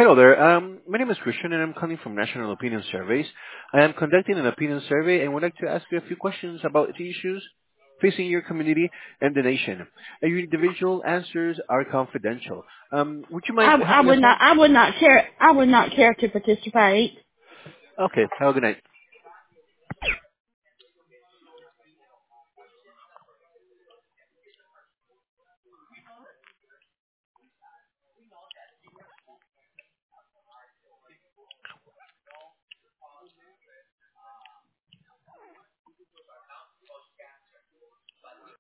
Hello there. My name is Christian, and I'm calling from National Opinion Surveys. I am conducting an opinion survey and would like to ask you a few questions about the issues facing your community and the nation. Your individual answers are confidential. Would you mind I having us would not. on? I would not care. I would not care to participate. Okay. Have a good night.